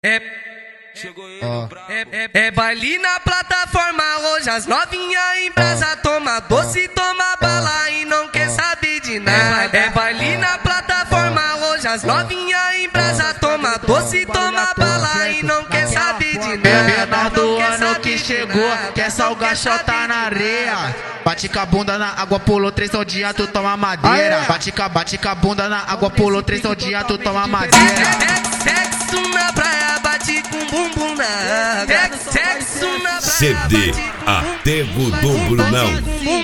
É baile na plataforma, hoje as novinha em brasa toma doce, toma bala e não quer saber de nada. É baile na plataforma, hoje as novinha em brasa toma doce, toma bala e não quer saber de nada. É menor do ano que chegou, quer salgar chota na areia. Bate com a bunda na água, pulou 3 no dia, tu toma madeira. Bate com a bunda na água, pulou 3 no dia, tu toma madeira. Sexo na praia, bate com bumbum na água. Sexo na praia, CD Atego do Brunão.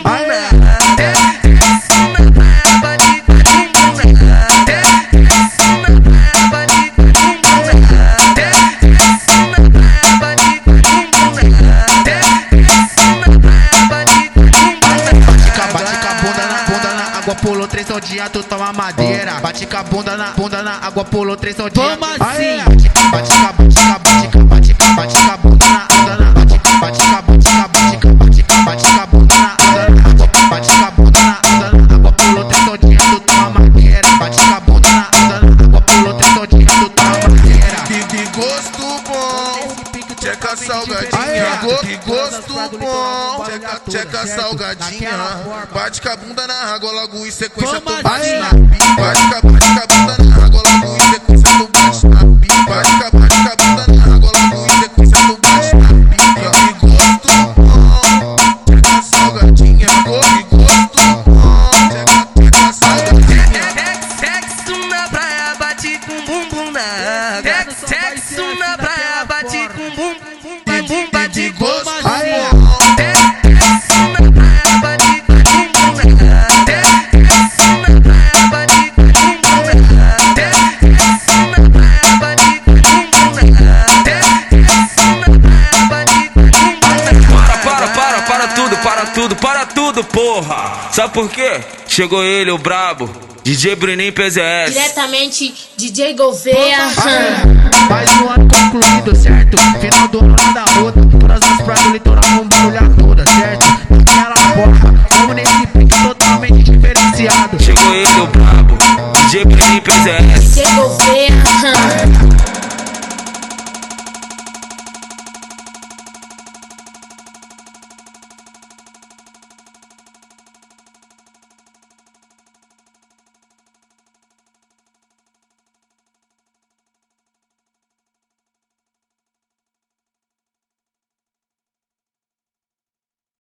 Pulou 3 no dia, tu toma madeira. Bate com a bunda na água, pulou 3 no dia. Toma assim. Bate com a bunda na bate com a bunda na água, bate com a bunda na água, pulou 3 no dia, tu toma madeira. Bate com a bunda na água, pulou 3 no dia, tu toma madeira. Que gosto bom, tcheca salgadinha. Que gosto bom, tcheca salgadinha. Bate com a bunda na água, logo em sequência tu bate na pipa. Bate com a bunda na água, logo em sequência tu bate na pipa. Bate com a bunda na água, logo em sequência tu bate na pipa. Que gosto bom, tcheca salgadinha. Que gosto bom, tcheca salgadinha. Sexo na praia, bate com bumbum na água. Sexo na praia, bate com bumbum, bate com gosto bom. Para tudo, porra! Sabe por quê? Chegou ele, o brabo, DJ Bruninho PZS. Diretamente, DJ Gouveia. Mais um ano concluído, certo? Final do ano da outra. Todas as praias do litoral vão barulhar toda, certo? Naquela porra, vamos nesse pique totalmente diferenciado. Chegou ele, o brabo, DJ Bruninho PZS. DJ Gouveia.